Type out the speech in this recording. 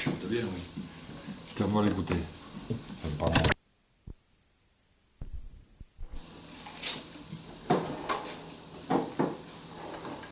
chante bien, oui. Tiens, on va l'écouter. Pardon.